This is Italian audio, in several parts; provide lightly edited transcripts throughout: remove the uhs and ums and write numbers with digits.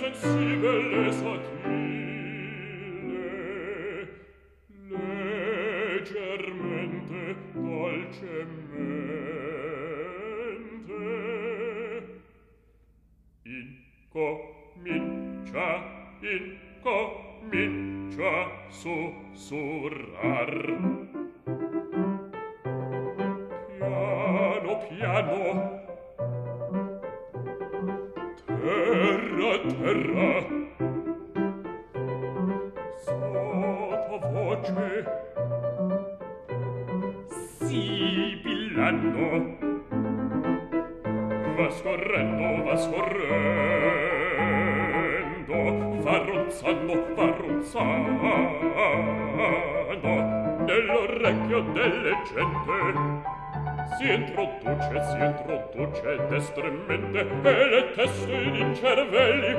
sensibile sottile, leggermente, dolcemente, incomincia sussurrar. Piano, piano, terra, terra, sottovoce, sibillando, va scorrendo, va ronzando, nell'orecchio delle gente si introduce destremente, e le teste in cervelli,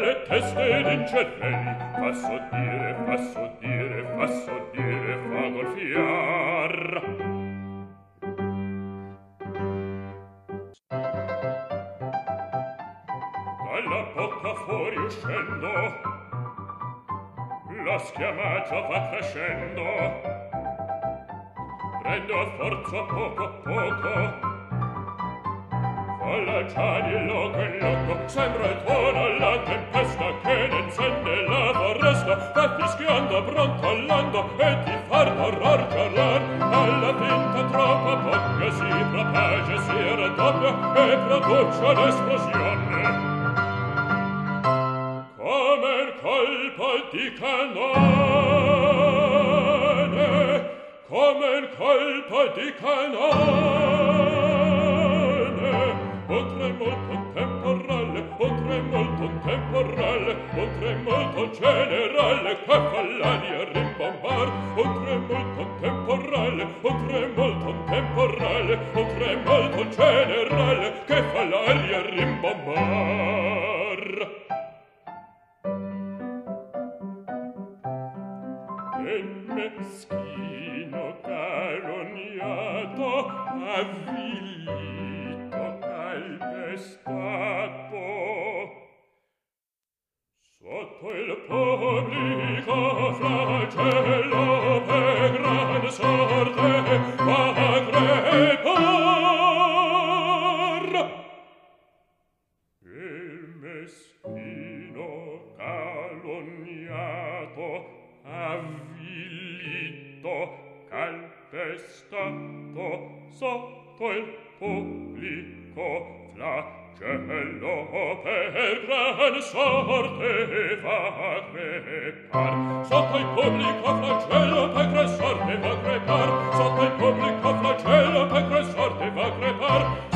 fa soddire, fa golfiar. Dalla bocca fuori uscendo, la schiamaccia va crescendo, prende a forza poco a poco, fallaciani loco, sembra il tuono la tempesta che ne incende la foresta, va fischiando, brontolando e ti fa d'orror giorlar, alla finta troppa bocca si propaga, si raddoppia e produce un'esplosione. Come il colpo di cannone, come il colpo di cannone, un tremolto temporale, un tremolto generale che fa l'aria rimbombar, un tremolto temporale, un tremolto generale che fa l'aria rimbombar. E meschino calunniato, avvilito, calpestato, sotto il pubblico flagello per gran sorte va a crepar. Il meschino calunniato, avvilito, calpestato, sotto il pubblico flagello per gran sorte va a crepar. Sotto il pubblico flagello per gran sorte va a crepar. Sotto il pubblico flagello per gran sorte va a crepar.